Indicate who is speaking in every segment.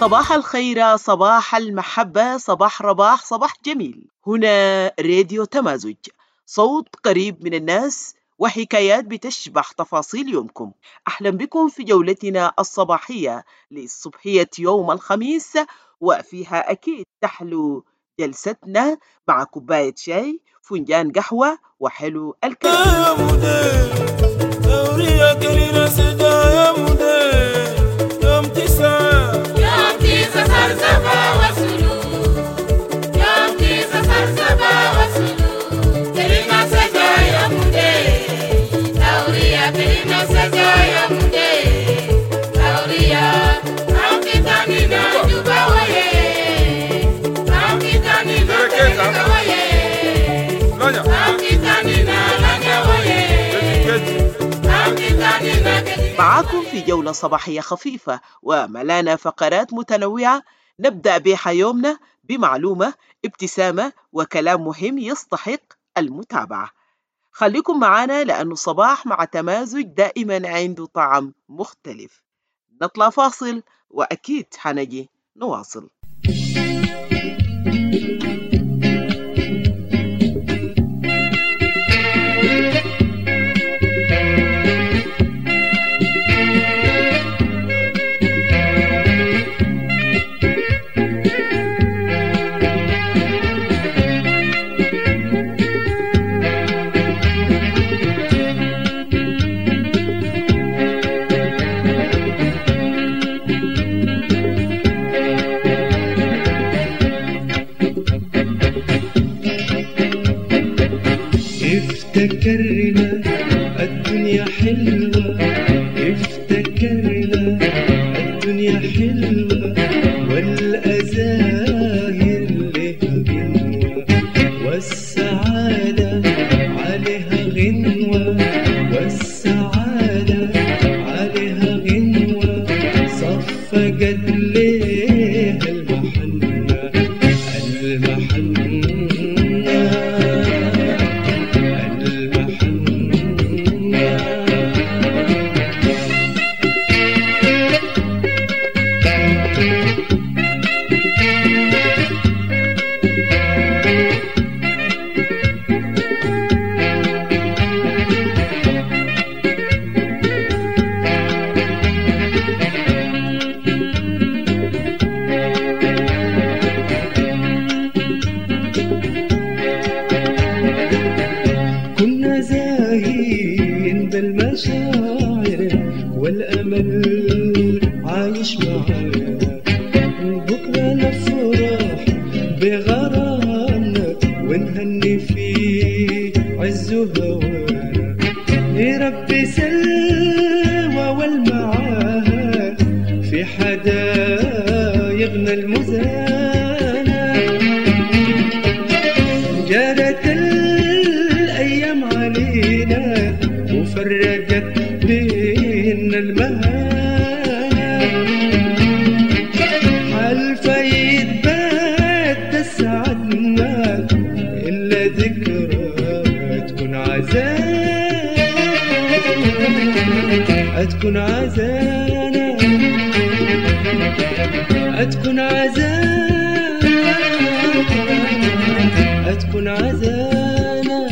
Speaker 1: صباح الخير، صباح المحبة، صباح رباح، صباح جميل. هنا راديو تمازج، صوت قريب من الناس وحكايات بتشبح تفاصيل يومكم. أهلا بكم في جولتنا الصباحية لصبحية يوم الخميس، وفيها أكيد تحلو جلستنا مع كوباية شاي، فنجان قهوة، وحلو الكلام. معاكم في جولة صباحية خفيفة وملانا فقرات متنوعة. نبدأ بها يومنا بمعلومة، ابتسامة، وكلام مهم يستحق المتابعة. خليكم معنا لأنه الصباح مع تمازج دائما عنده طعم مختلف. نطلع فاصل وأكيد حنجي نواصل.
Speaker 2: افتكرنا الدنيا حلوة، افتكرنا الدنيا حلوة، والأزاهر له غنوة، والسعادة عليها غنوة، والسعادة عليها غنوة، صفقت ليها المحنة المحنة. والأمل عايش معانا، بكرة نفرح بغرامنا ونهني في عز هوانا. يا ربي سلوى والمعاها في حدايقنا المزانة، جارت الأيام علينا وفرقت بين المهانة، حلفة يتبدى سعدنا إلا ذكرى تكون عزانا، تكون عزانا، تكون عزانا، تكون عزانا،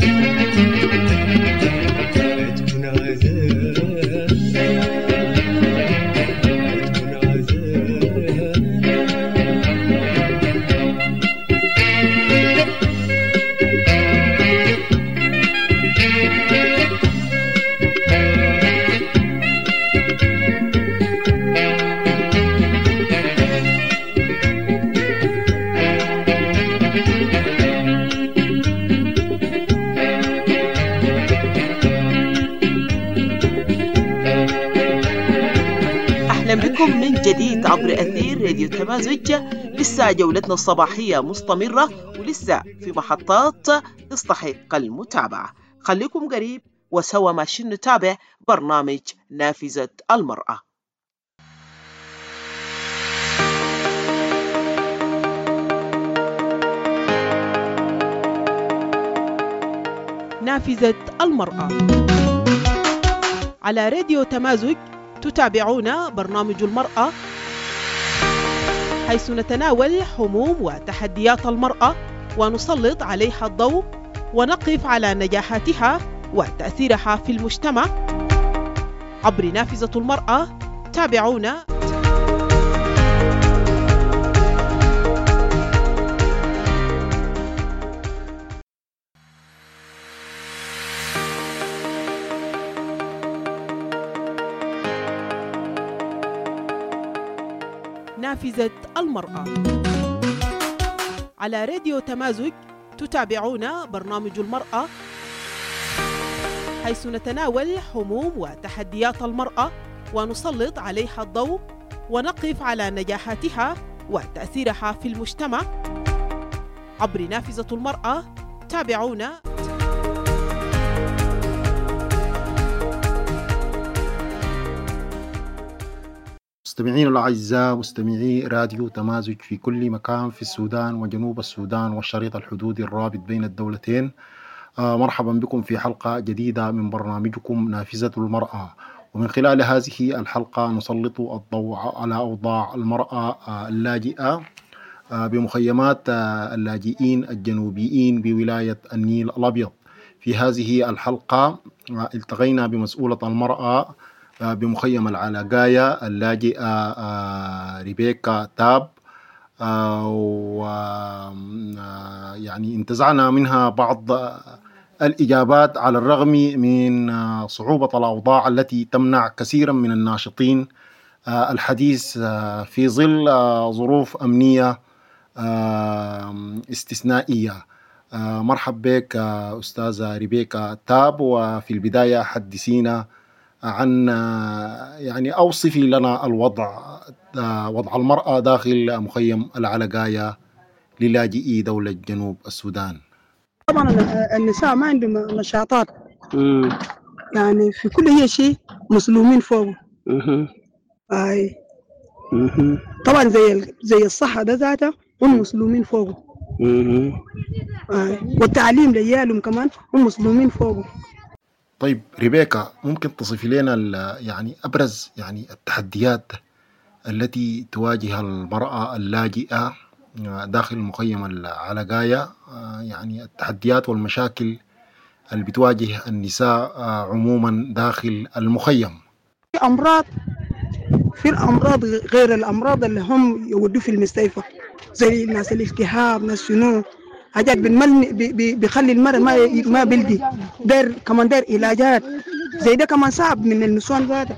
Speaker 2: تكون عزانا.
Speaker 1: بكم من جديد عبر أثير راديو تمازج. لسه جولتنا الصباحية مستمرة ولسه في محطات تستحق المتابعة. خليكم قريب وسوا ماشيين نتابع برنامج نافذة المرأة. نافذة المرأة على راديو تمازج. تتابعون برنامج المرأة حيث نتناول هموم وتحديات المرأة ونسلط عليها الضوء ونقف على نجاحاتها وتأثيرها في المجتمع عبر نافذة المرأة. تابعونا. نافذة المرأة على راديو تمازج. تتابعون برنامج المرأة حيث نتناول هموم وتحديات المرأة ونسلط عليها الضوء ونقف على نجاحاتها وتأثيرها في المجتمع عبر نافذة المرأة. تابعونا.
Speaker 3: مستمعين الأعزاء، مستمعي راديو تمازج في كل مكان في السودان وجنوب السودان والشريط الحدودي الرابط بين الدولتين، مرحبا بكم في حلقة جديدة من برنامجكم نافذة المرأة. ومن خلال هذه الحلقة نسلط الضوء على أوضاع المرأة اللاجئة بمخيمات اللاجئين الجنوبيين بولاية النيل الأبيض. في هذه الحلقة التقينا بمسؤولة المرأة بمخيم العلاقاية اللاجئة ريبيكا تاب، ويعني انتزعنا منها بعض الإجابات على الرغم من صعوبة الأوضاع التي تمنع كثيرا من الناشطين الحديث في ظل ظروف أمنية استثنائية. مرحب بك أستاذة ريبيكا تاب، وفي البداية حدثينا عن يعني أوصفي لنا وضع المرأة داخل مخيم العلاقاية للاجئي دولة جنوب السودان.
Speaker 4: طبعا النساء ما عندهم نشاطات، يعني في كل شيء مسلومين فوق. اي طبعا زي الصحة ده ذاته هم مسلومين فوق. والتعليم لعيالهم كمان هم مسلومين فوق.
Speaker 3: طيب ريبيكا، ممكن تصفي لنا يعني أبرز يعني التحديات التي تواجه المرأة اللاجئة داخل مخيم العلاقاية، يعني التحديات والمشاكل اللي بتواجه النساء عموما داخل المخيم؟
Speaker 4: في الأمراض غير الأمراض اللي هم يودوا في المستشفى، زي ناس الالتهاب، ناس شنو حاجات بيخلي المرأة ما بلدي. كمان داير علاجات زي ده كمان صعب من النسوان ذاته.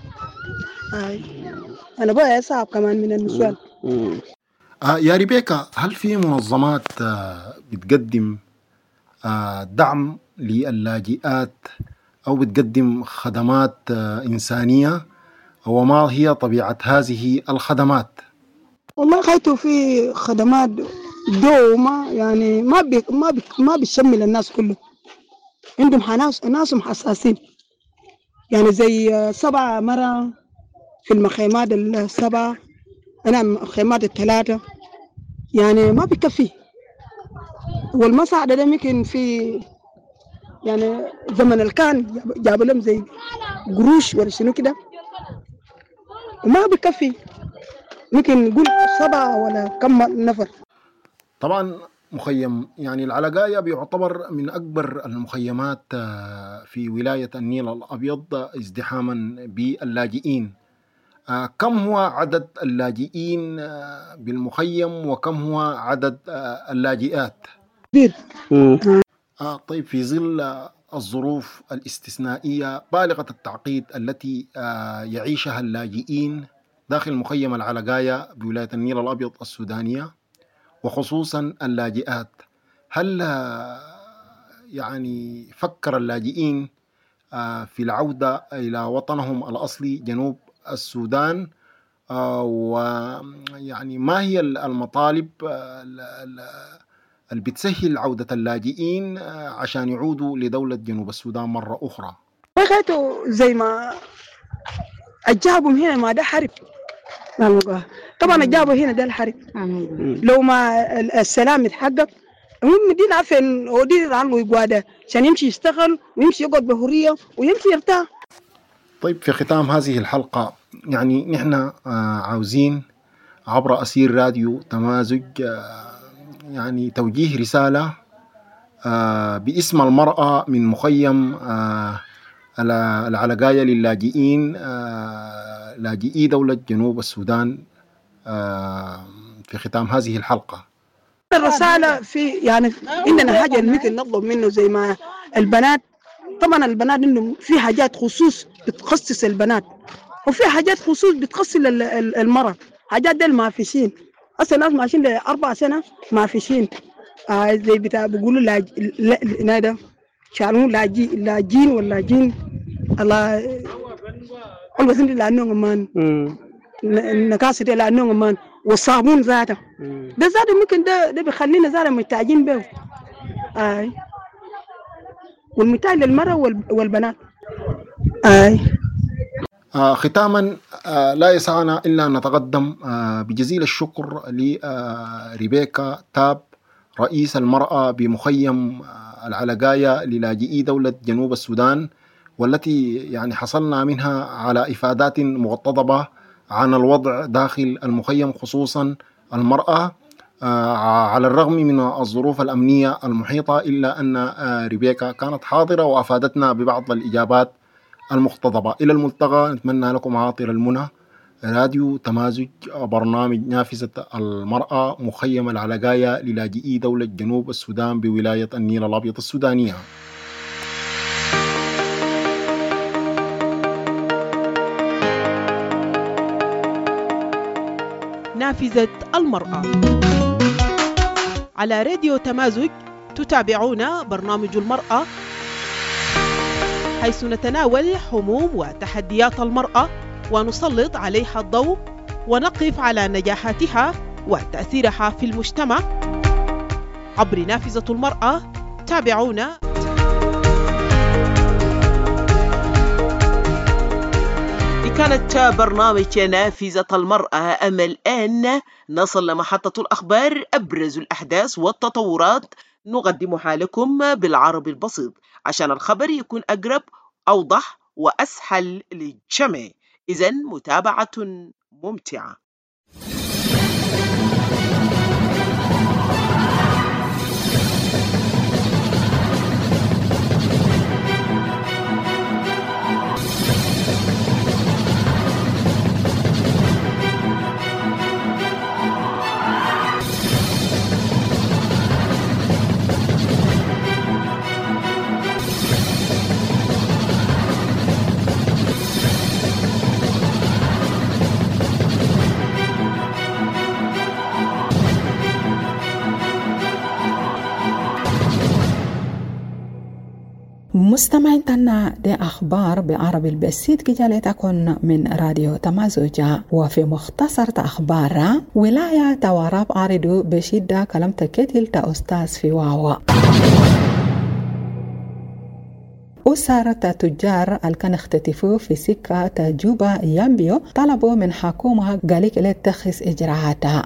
Speaker 4: أنا بقى صعب كمان من النسوان.
Speaker 3: يا ريبيكا، هل في منظمات بتقدم دعم للاجئات أو بتقدم خدمات إنسانية، وما هي طبيعة هذه الخدمات؟
Speaker 4: والله خيطوا في خدمات دوما، يعني ما بتشمل الناس كله. عندهم ناسهم حساسين، يعني زي 7 مرة في المخيمات ال7، أنا المخيمات ال3، يعني ما بيكفي. والمساعدة ده ممكن في يعني زمن الكان جابوا لهم زي قروش ولا شنو كده، وما بيكفي. ممكن نقول 7 ولا كم نفر.
Speaker 3: طبعا مخيم يعني العلاقاية بيعتبر من أكبر المخيمات في ولاية النيل الأبيض ازدحاما باللاجئين. كم هو عدد اللاجئين بالمخيم وكم هو عدد اللاجئات؟
Speaker 4: كبير.
Speaker 3: طيب في ظل الظروف الاستثنائية بالغة التعقيد التي يعيشها اللاجئين داخل مخيم العلاقاية بولاية النيل الأبيض السودانية وخصوصا اللاجئات، هل يعني فكر اللاجئين في العودة إلى وطنهم الأصلي جنوب السودان؟ ويعني ما هي المطالب اللي بتسهل عودة اللاجئين عشان يعودوا لدولة جنوب السودان مرة أخرى؟
Speaker 4: بغيتوا زي ما أجابهم هنا، ما ده حرب طبعا. أجابوا هنا ده الحرب. لو ما السلام يتحقق هم مدين عفن ودير عنه يقواده عشان يمشي يشتغل ويمشي يقعد بحرية ويمشي يرتاح.
Speaker 3: طيب في ختام هذه الحلقة يعني نحن عاوزين عبر أثير راديو تمازج يعني توجيه رسالة باسم المرأة من مخيم العلقاية للاجئين لاجئي دولة جنوب السودان في ختام هذه الحلقة.
Speaker 4: الرسالة في يعني عندنا حاجة مثل نطلب منه زي ما البنات، طبعا البنات انه في حاجات خصوص بتخصص البنات وفي حاجات خصوص بتخصص المرأة. حاجات ديل ما فيشين اصلا، ناس ماشيين ل4 سنة ما فيشين زي بتاع بيقولوا نادا شالون لاجين ولا جين الله بس انت لانه مان نكاسه دي لانه مان والصابون ذاته ده ذاته ممكن ده بيخلينا ذاته محتاجين به والمثال للمرأة والبنات.
Speaker 3: ختاما لا يسعنا إلا أن نتقدم بجزيل الشكر لريبيكا تاب رئيس المرأة بمخيم العلقاية للاجئي دولة جنوب السودان، والتي يعني حصلنا منها على إفادات مقتضبة عن الوضع داخل المخيم خصوصا المرأة على الرغم من الظروف الأمنية المحيطة، إلا أن ريبيكا كانت حاضرة وأفادتنا ببعض الإجابات المقتضبة. إلى الملتقى، نتمنى لكم عاطر المنى. راديو تمازج، برنامج نافذة المرأة، مخيم العلقاية للاجئي دولة جنوب السودان بولاية النيل الأبيض السودانية.
Speaker 1: نافذة المرأة على راديو تمازج. تتابعون برنامج المرأة، حيث نتناول هموم وتحديات المرأة ونسلط عليها الضوء ونقف على نجاحاتها وتأثيرها في المجتمع عبر نافذة المرأة. تابعونا. كانت برنامج نافذة المرأة. أما الآن نصل لمحطة الأخبار، أبرز الأحداث والتطورات نقدمها لكم بالعربي البسيط عشان الخبر يكون أقرب، أوضح وأسهل للجميع. إذن متابعة ممتعة.
Speaker 5: مستمعين تنا دي أخبار بعربي البسيط كجالتكن من راديو تمازوجا. وفي مختصر أخبار، ولاية تواراب عرضوا بشدة كلام تكتل أستاذ في واوا. أسرة تجار الكن اختتفوا في سكة تجوبة يامبيو طلبوا من حكومة قالك لتخذ إجراءاتها.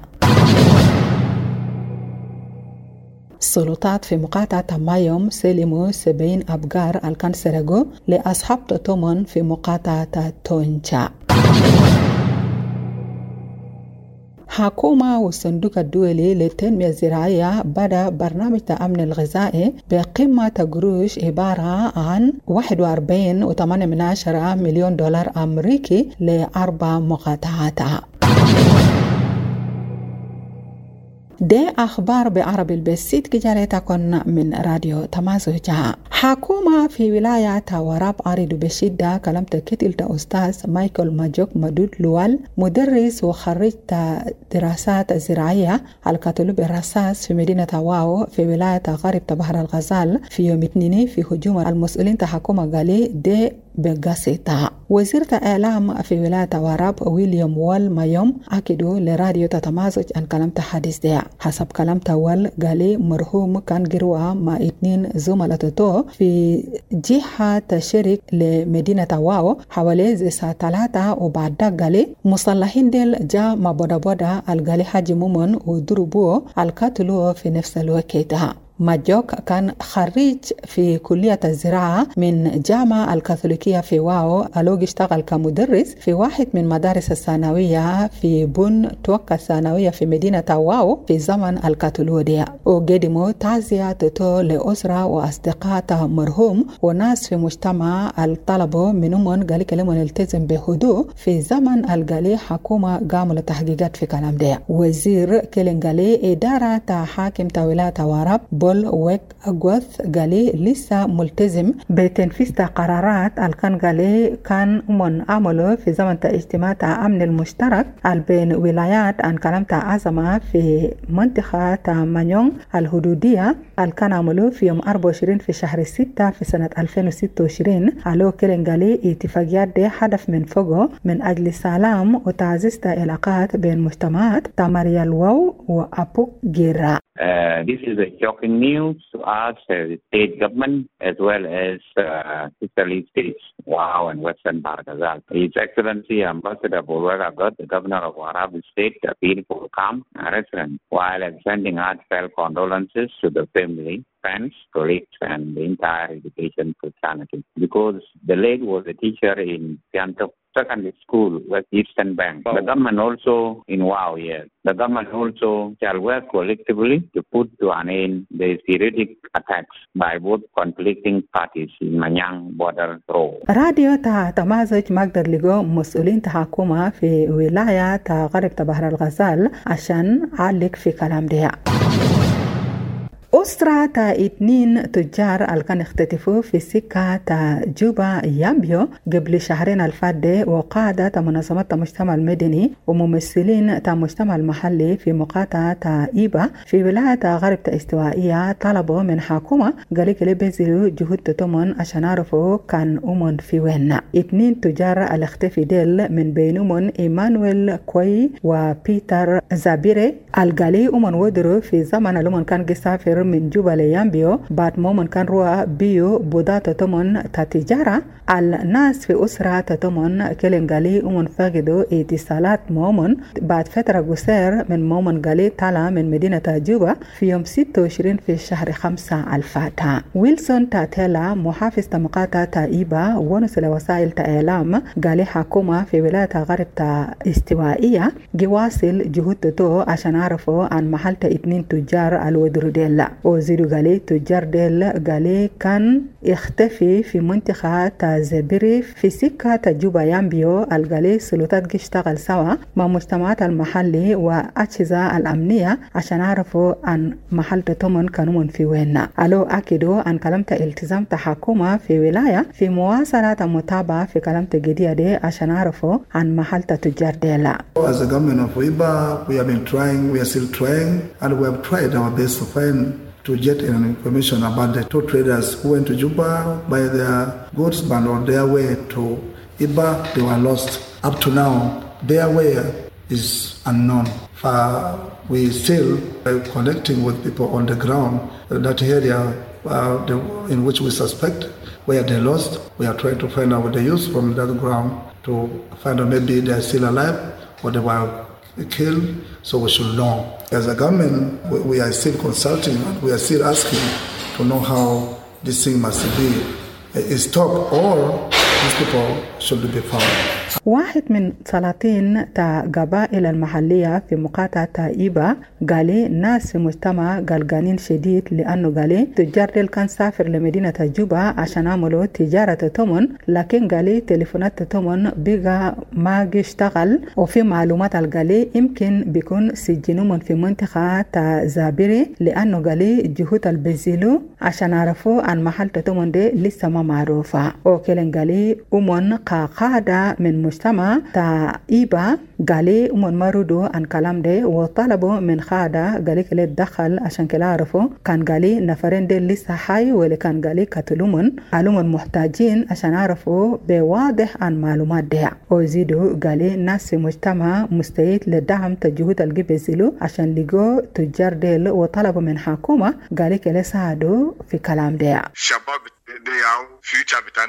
Speaker 5: السلطات في مقاطعة مايوم سلموا 70 أبقار الكان سرقوا لأصحاب تومون في مقاطعة تونشا. حكومة والصندوق الدولي للتنمية الزراعية بدأ برنامج الأمن الغذائي بقيمة قروش عبارة عن 41.8 مليون دولار أمريكي ل4 مقاطعات. دي أخبار بعربي البسيط كجالتكن من راديو تمازوجا. حكومة في ولاية تواراب عرضوا بشدة كلام تكتل أستاذ مايكل ماجوك مدود لوال، مدرس وخريج دراسات زراعية الكاتولوب الرصاص في مدينة واو في ولاية غرب بحر الغزال في يوم الاثنين في هجوم المسؤولين حكومة قالي دي بقصيتا. وزيرة إعلام في ولاية تواراب ويليام وال مايوم أكدوا لراديو تتمازج عن كلام حديث ده. حسب كلام وال قالي مرحوم كان جروا مع 2 زملائه في جهة تشريك لمدينة واو حوالي الساعة 3، وبعد قالي مصلحين ديل جاء ما بودا القالي حاجي مومن وضربوه القتلوه في نفس الوقت. ماجوك كان خريج في كلية الزراعة من جامعة الكاثوليكية في واو. ألوغ اشتغل كمدرس في واحد من مدارس الثانوية في بون. توقع الثانوية في مدينة واو في زمن الكاثوليكية، وقدموا تعزية تتو لأسرة وأصدقاء مرحوم وناس في مجتمع الطلبة منهم قال كلمة نلتزم بهدوء في زمن القالي حكومة قاموا لتحقيقات في كلام ده. وزير كلين قالي إدارة حاكم ولاية وراب بول ويك أغوث قالي لسه ملتزم بتنفيذ قرارات الكان قالي كان من عمله في زمن اجتماع أمن المشترك بين ولايات عن كلام أزمة في منطقة مانيون الحدودية الكان عمله في يوم 24 في شهر 6 في سنة 2026. ألو كلين قالي اتفاقيات دي هدف من فوقه من أجل السلام وتعزيز العلاقات بين مجتمعات تاماريا الواو وأبو جيرا.
Speaker 6: This is a shocking news to us as the state government as well as sisterly states, Wow and Western Bargazal. His Excellency Ambassador Bulwer Agat, the Governor of Warab State, appealed for calm and restraint while extending heartfelt condolences to the family, friends, colleagues, and the entire education fraternity. Because the late was a teacher in Piantok Secondary School, West Eastern Bank. The government also in Wow, yes. The government also shall work collectively to put to an end the periodic attacks by both conflicting parties in Manyang border road.
Speaker 5: راديو تمازج مقدر لقوا مسؤولين حكومة في ولاية غرب بحر الغزال عشان علق في كلام ده. أسرة 2 تجار الكان اختتفوا في سكة جوبا يامبيو قبل شهرين الفات، وقادة منظمات المجتمع المدني وممثلين المجتمع المحلي في مقاطعة إيبا في ولاية غرب استوائية طلبوا من حكومة قالك اللي بيزلوا جهود تتمن عشان يعرفوا كان أمون في وين. 2 تجار الاختفي ديل من بينهم إيمانويل كوي وبيتر زابيري القالي أمون ودروا في زمن الأمون كان قسافر من جوبا ليامبيو بعد مومن كان روا بيو بودا تتمن تتجارة الناس في أسرة تتمن كلين قالي أمون فاقدوا اتصالات مومن بعد فترة قصير من مومن قالي طالع من مدينة جوبا في يوم 26 في شهر 5 الفاتح. ويلسون تاتيلا محافظ مقاطعة إيبا ونسل وسائل إعلام قالي حكومة في ولاية غرب استوائية جواصل جهود تتو عشان يعرفوا عن محل 2 تجار الودرو ديلا. وزيرو قالي تجار ديل قالي كان يختفي في منطقة زبيري في سكة جوبا يامبيو القالي سلطات يشتغل سوا مع مجتمعات المحلي وأجهزة الأمنية عشان يعرفوا عن محل تتمن كانون في وين. ألو أكدوا عن كلمة التزام تحكومة في ولاية في مواصلة متابعة في كلمة جديدة دي عشان يعرفوا عن محل تجار ديل.
Speaker 7: As a government of Iba, we have been trying, we are still trying, and we have tried our best to find to get information about the 2 traders who went to Juba by their goods, but on their way to Iba, they were lost. Up to now, their way is unknown. We still are connecting with people on the ground, that area in which we suspect where they lost. We are trying to find out the use from that ground to find out maybe they are still alive or they were killed, so we should know. As a government, we are still consulting, we are still asking to know how this thing must be stopped or these people should be found.
Speaker 5: واحد من سلاطين قبائل المحلية في مقاطعة إيبا قالي ناس في مجتمع قلقانين شديد لأنه قالي تجار ديل كان سافر لمدينة جوبا عشان عملوا تجارة تتمن، لكن قالي تليفونات تتمن بقى ما يشتغل، وفي معلومات قالي يمكن بيكون سجنهم في منطقة زابيري لأنه قالي جهود البزيلو عشان عرفوا عن محل تتمن دي لسه ما معروفة. وكلن قالي أمون قاعدة من مجتمع إيبا قالي أمون مرودوا عن كلام ده وطلبوا من خادة قالي كلي تدخل عشان كلا عرفوا كان قالي نفرين دي لسه حي واللي كان قالي قتلومن علومن محتاجين عشان عرفوا بواضح عن معلومات ده. وزيدوا قالي ناس في مجتمع مستعد لدعم تجهود الجبزيلو عشان لقوا تجار ديل وطلبوا من حكومة قالي كلي ساعدوا في كلام ده.
Speaker 8: شباب دياو future bitana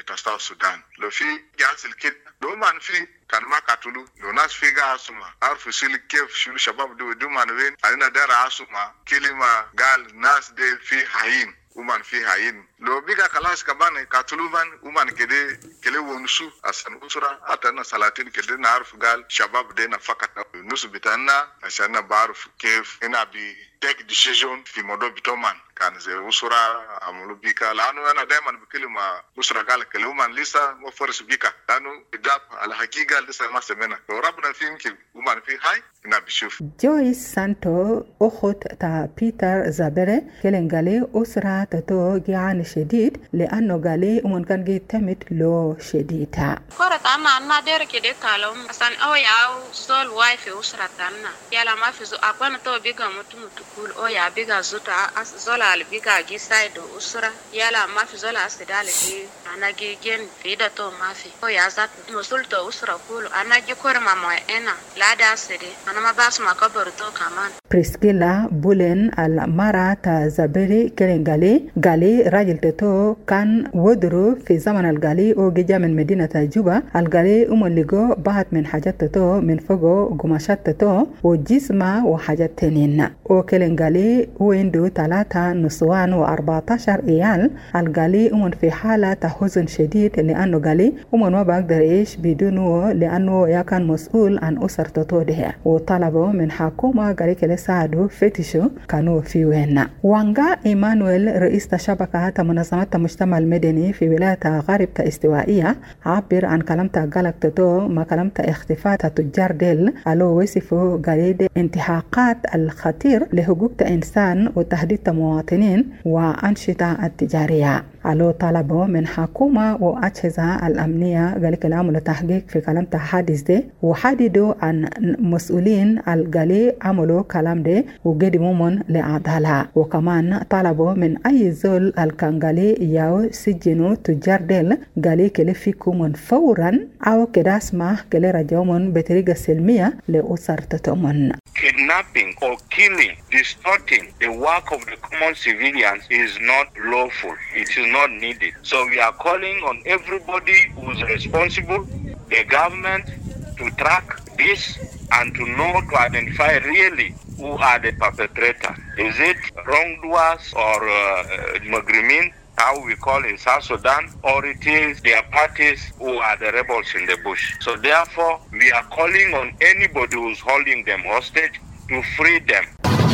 Speaker 8: بتاع السودان السودان لو في جالس الكده لو ما في كان ما قتلوا لو ناس في قاسمة عارفوا يصير كيف شو الشباب دو ما نبين علينا دار عاصمة كلمة قال ناس دي في حين ومن في حين لو بيجا خلاص كمان قتلوا من ومن كده كله ونسو عشان أسرة أتنا سلاطين كده نعرف قال شباب دينا فقط نسو بتاعنا عشان نعرف كيف هنا بي take decision في موضوع بتومان كان زي أسرة عملوا بيكا لأنه أنا دائما بكلم أسرة قال كلهم لسه ما فرس بيكا لأنه إجاب على حقيقة لسه ما سمعنا لو ربنا فيهم كي ومن في هاي هنا بيشوف.
Speaker 5: جويس سانتو أخت تا بيتر زابيري كلن قالي أسرة تتو جيعان شديد لأنه قالي ومن كان جي تمت لو شديدها.
Speaker 9: كورت أنا دير كده كلام أصلا أو ياو زول واي في أسرة تنا يلا ما في زو أكون تو بيكا متقول أو يا بيكا زوتا زولا بيكا جي سايد أسرة يلا ما في زولا أستدال جي أنا جي جين في ده تو ما في أو يا زات مسؤول تو أسرة كله أنا جي كور ماما أنا لا ده أستدي أنا ما بس ما كبر تو كمان.
Speaker 5: بريسكيلا بولين المرأة زابيري كلن قالي راجل تتو كان ودرو في زمن القالي أو جا من مدينة جوبا القالي لقو بعض من حاجات تتو من فوقو قماشات تتو وجسمه وحاجات تانيين وكلن قالي ويندو 3 نسوان و14 عيال القالي في حالة حزن شديد لأنه قالي ما بقدر إيش بدونه لأنه يا كان مسؤول عن أسر تتو ده وطلبوا من حكومة قالي كلا ساعدوا فتشوا كانوا في وين وانغا إيمانويل رئيس شبكة منظمات المجتمع المدني في ولاية غرب استوائية عبر عن كلمة قالك تتو ما كلمة اختفاء تجار ديل ألو وصفوا قالي انتهاكات الخطير لحقوق الإنسان وتهديد المواطنين وأنشطة التجارية ألو طلبوا من حكومة وأجهزة الأمنية قال كلام لتحقيق في كلام حادث ده وحددوا عن مسؤولين القالي عملوا كلام ده وقدموا من لعدالة وكمان طلبوا من أي زول الكانغالي ياو سجنوا تجار ديل قالي كلي فيكم من فورا أو كده اسمه كلي رجعوا من بطريقة سلمية لأسر تتمن.
Speaker 10: Kidnapping or killing, distorting the work of the common civilians is not lawful. It is not needed. So we are calling on everybody who is responsible, the government, to track this and to know, to identify really who are the perpetrators. Is it wrongdoers or Magrimin, how we call in South Sudan, or it is their parties who are the rebels in the bush. So therefore, we are calling on anybody who's holding them hostage to free them.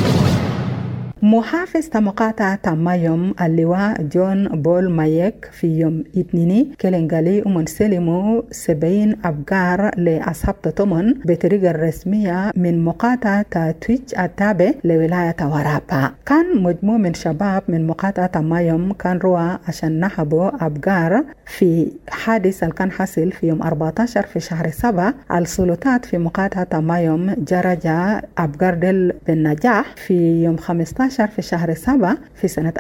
Speaker 5: محافظ مقاطعة مايوم اللواء جون بول مايك في يوم اثنين كلنجالي ومنسلموا 70 أبقار لأصحاب تطمن بطريقة رسمية من مقاطعة تويتش التابع لولاية ورابا. كان مجموع من شباب من مقاطعة مايوم كان روا عشان نحبوا أبقار في حادث اللي كان حصل في يوم 14 في شهر 7. السلطات في مقاطعة مايوم جرجا أبقار دل بالنجاح في يوم 15 في شهر 7 في سنة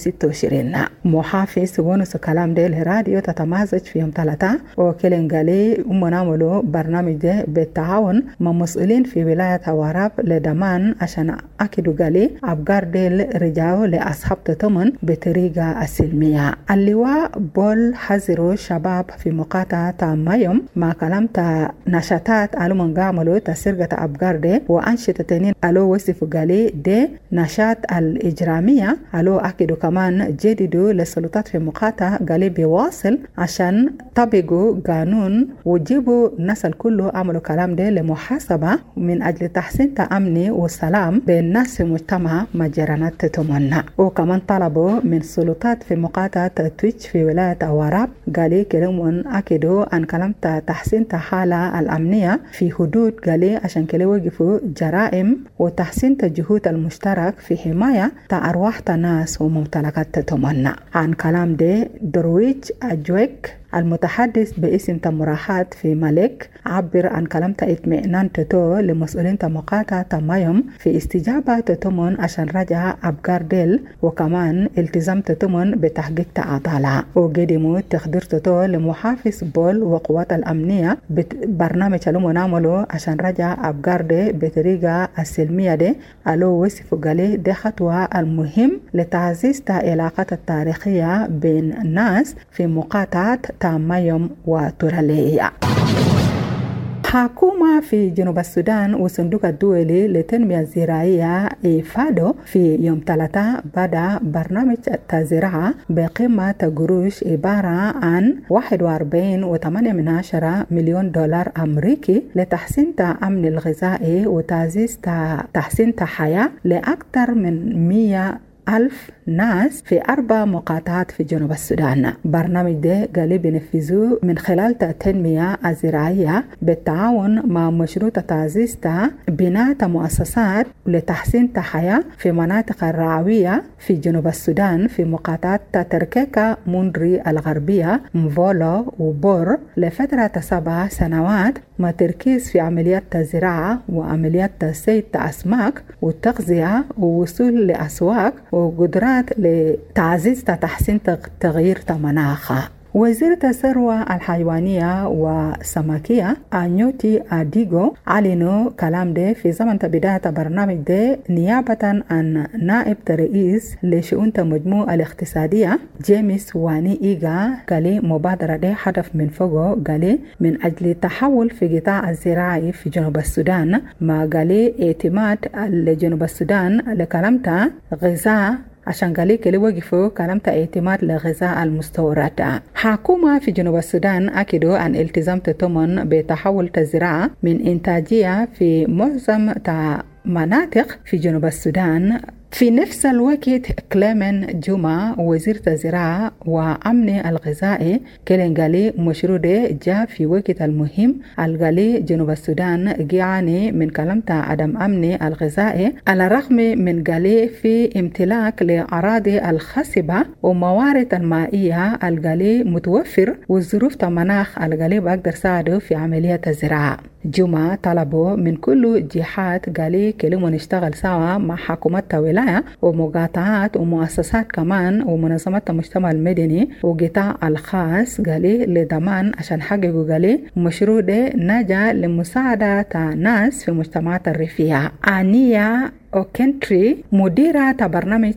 Speaker 5: 2026. محافظ ونس كلام ده الراديو تتمازج في يوم 3 وكلنجالي ومنعملوا برنامج ده بالتعاون مع مسؤولين في ولاية وراب لدمان عشان أكدوا قالي أبقار ديل رجعوا لأصحاب تطمن بطريقة سلمية. اللواء بول حذروا شباب في مقاطعة مايوم مع كلام نشاطات ألو من عملوا تسرقة أبقار ده وأنشطة تانين ألو وصفوا قالي ده نشاط الإجرامية. ألو أكدوا كمان جددوا للسلطات في مقاطعة قالي بيواصل عشان طبقوا قانون وجيبوا الناس الكل عملوا كلام ده لمحاسبة من أجل تحسين تأمني والسلام بين الناس في مجتمع مجرانات تتمنى. وكمان طلبوا من السلطات في مقاطعة تويتش في ولاية وراب قالي كلمون أكدوا عن كلام تحسين حالة الأمنية في حدود قالي عشان كلا وقفوا جرائم وتحسين الجهود المشترك في حماية أرواح الناس وممتلكات تتمنى. عن كلام ده درويج أجويك المتحدث باسم تمراحات في ملك عبر عن كلام اطمئنان تتو لمسؤولين مقاطعة مايوم في استجابة تتمن عشان رجع أبقار ديل وكمان التزام تتمن بتحقيق عدالة. وقدموا تخدير تتو لمحافظ بول وقوات الأمنية برنامج اللي نعمله عشان رجع أبقار دي بطريقة السلمية دي. ألو وصفوا قالي دي خطوة المهم لتعزيز العلاقات التاريخية بين الناس في مقاطعة تامايوم وتوراليا. حكومة في جنوب السودان والصندوق الدولي للتنمية الزراعية إيفادو في يوم 3 بدأ برنامج الزراعة بقيمة قروش عبارة عن 41.8 مليون دولار أمريكي لتحسين الأمن الغذائي وتعزيز تحسين الحياة لأكثر من 100,000 ناس في 4 مقاطعات في جنوب السودان. برنامج ده قال بينفذوه من خلال التنمية الزراعية بالتعاون مع مشروع تعزيز بناء مؤسسات لتحسين الحياة في مناطق الرعوية في جنوب السودان في مقاطعات تركيكا مونري الغربية مفولو وبور لفترة 7 سنوات مع تركيز في عمليات الزراعة وعمليات صيد الأسماك والتغذية ووصول لأسواق وقدرات لتعزيز تحسين تغيير المناخ. وزيرة الثروة الحيوانية والسمكية أنيوتي أديغو علنوا كلام ده في زمن بداية برنامج ده نيابة عن نائب رئيس لشؤون المجموعة الاقتصادية جيمس واني إيغا. قال مبادرة ده هدف من فوقه قال من أجل التحول في قطاع الزراعي في جنوب السودان ما قال اعتماد لجنوب السودان لكلامته غذاء عشان قال لي وقفوا كلامة اعتماد لغذاء المستورد. حكومة في جنوب السودان أكدوا عن التزام تضمن بتحول الزراعة من إنتاجية في معظم مناطق في جنوب السودان. في نفس الوقت كليمن جوما وزير الزراعة وأمن الغذائي قال مشروع ده جاء في وقت المهم قال جنوب السودان يعاني من كلامة عدم أمن الغذائي على الرغم من قال في امتلاك لأراضي الخصبة وموارد المائية قال متوفر والظروف المناخ قال بقدر ساعده في عملية الزراعة. جمعة طلبوا من كل جهات قال كلمة نشتغل سوا مع حكومات الولاية ومقاطعات ومؤسسات كمان ومنظمات المجتمع المدني وقطاع الخاص قال لضمان عشان حققوا قال مشروع ده نجا لمساعدة ناس في المجتمعات الريفية. آنية أوكنتري مديرة برنامج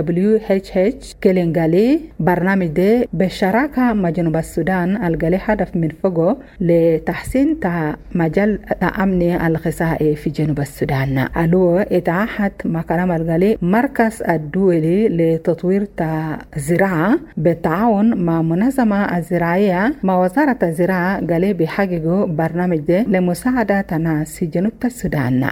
Speaker 5: WHH كلينغالي برنامج ده بالشراكة مع جنوب السودان القالي هدف من فوقه لتحسين مجال أمن الغذائي في جنوب السودان. ألو اتعهد مع كلام القالي مركز الدولي لتطوير الزراعة بالتعاون مع منظمة الزراعية مع وزارة الزراعة قالي بيحققوا برنامج ده لمساعدة الناس في جنوب السودان.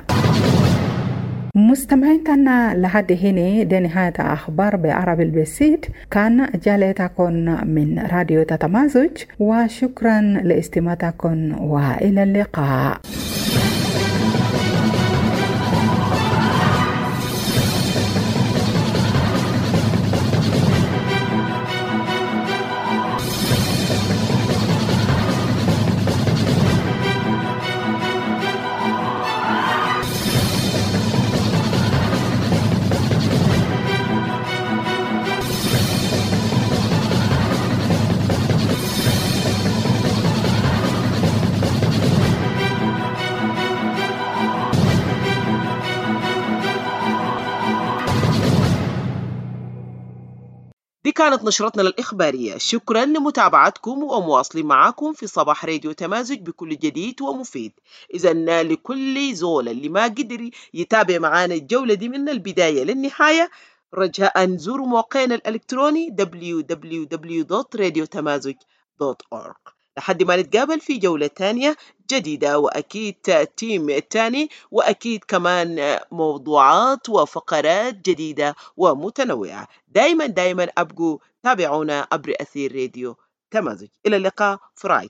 Speaker 5: مستمعينا لحد هنا دي نهاية أخبار بعربي البسيط. كان جالتكم من راديو تتمازج وشكرا لاستماعكم وإلى اللقاء.
Speaker 1: دي كانت نشرتنا الإخبارية. شكرا لمتابعتكم ومواصلين معاكم في صباح راديو تمازج بكل جديد ومفيد. إذن لكل زول اللي ما قدر يتابع معانا الجولة دي من البداية للنهاية رجاء زوروا موقعنا الإلكتروني www.radiotamazoj.org. لحد ما نتقابل في جولة تانية جديدة وأكيد تيم تاني وأكيد كمان موضوعات وفقرات جديدة ومتنوعة. دايما أبقوا تابعونا عبر أثير راديو تمازج. إلى اللقاء. فرايد.